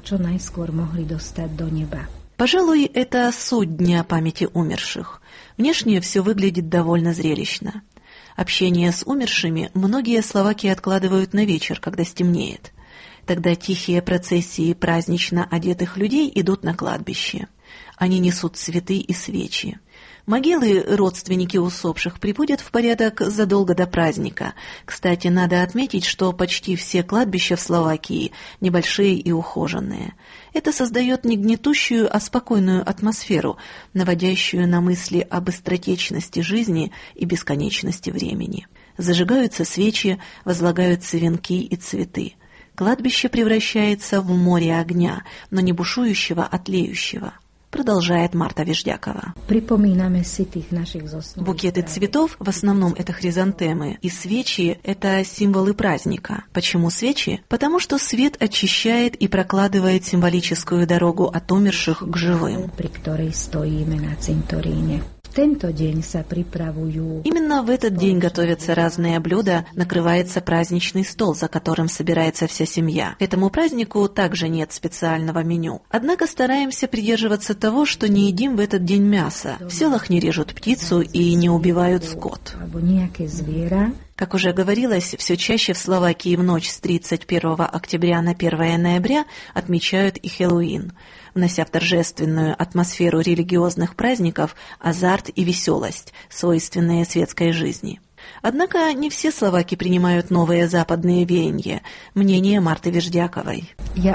Speaker 8: Пожалуй, это суть Дня памяти умерших. Внешне все выглядит довольно зрелищно. Общение с умершими многие словаки откладывают на вечер, когда стемнеет. Тогда тихие процессии празднично одетых людей идут на кладбище. Они несут цветы и свечи. Могилы родственники усопших приводят в порядок задолго до праздника. Кстати, надо отметить, что почти все кладбища в Словакии небольшие и ухоженные. Это создает не гнетущую, а спокойную атмосферу, наводящую на мысли о быстротечности жизни и бесконечности времени. Зажигаются свечи, возлагаются венки и цветы. Кладбище превращается в море огня, но не бушующего, а тлеющего. Продолжает Марта Веждякова. Букеты цветов, в основном это хризантемы, и свечи – это символы праздника. Почему свечи? Потому что свет очищает и прокладывает символическую дорогу от умерших к живым. Именно в этот день готовятся разные блюда, накрывается праздничный стол, за которым собирается вся семья. К этому празднику также нет специального меню. Однако стараемся придерживаться того, что не едим в этот день мясо. В селах не режут птицу и не убивают скот. Как уже говорилось, все чаще в Словакии в ночь с 31 октября на 1 ноября отмечают и Хэллоуин, внося в торжественную атмосферу религиозных праздников азарт и веселость, свойственные светской жизни. Однако не все словаки принимают новые западные веяния. Мнение Марты Веждяковой.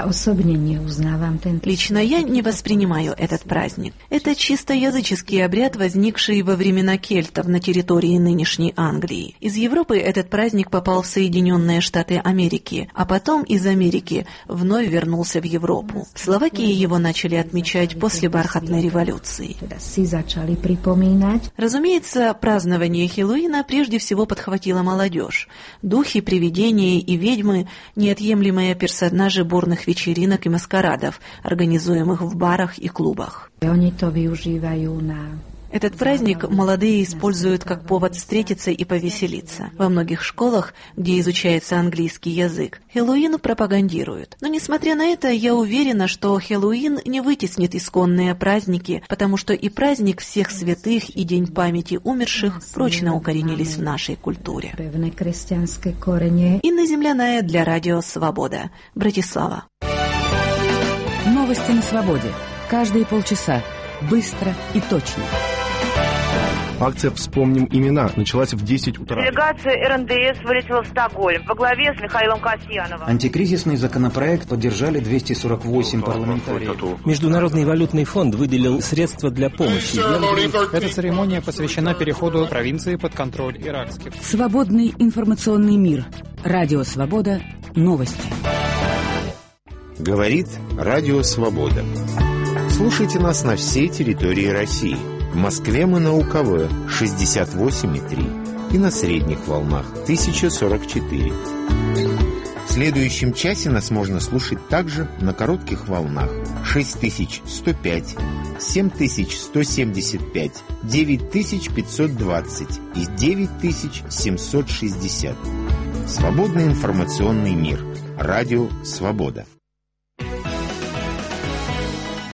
Speaker 8: Лично я не воспринимаю этот праздник. Это чисто языческий обряд, возникший во времена кельтов на территории нынешней Англии. Из Европы этот праздник попал в Соединенные Штаты Америки, а потом из Америки вновь вернулся в Европу. В Словакии его начали отмечать после Бархатной революции. Разумеется, празднование Хэллоуина прежде всего подхватила молодежь. Духи, привидения и ведьмы – неотъемлемые персонажи бурных вечеринок и маскарадов, организуемых в барах и клубах. Этот праздник молодые используют как повод встретиться и повеселиться. Во многих школах, где изучается английский язык, Хэллоуин пропагандируют. Но несмотря на это, я уверена, что Хэллоуин не вытеснит исконные праздники, потому что и праздник всех святых, и День памяти умерших прочно укоренились в нашей культуре. Инна Земляная для Радио Свобода. Братислава.
Speaker 9: Новости на свободе. Каждые полчаса. Быстро и точно.
Speaker 10: Акция «Вспомним имена» началась в 10 утра.
Speaker 11: Делегация РНДС вылетела в Стокгольм во главе с Михаилом Касьяновым.
Speaker 12: Антикризисный законопроект поддержали 228 парламентариев.
Speaker 13: Международный валютный фонд выделил средства для помощи.
Speaker 22: Эта церемония посвящена переходу провинции под контроль иракских.
Speaker 9: Свободный информационный мир. Радио «Свобода». Новости.
Speaker 14: Говорит Радио Свобода. Слушайте нас на всей территории России. В Москве мы на УКВ 68,3 и на средних волнах 1044. В следующем часе нас можно слушать также на коротких волнах 6105, 7175, 9520 и 9760. Свободный информационный мир. Радио «Свобода».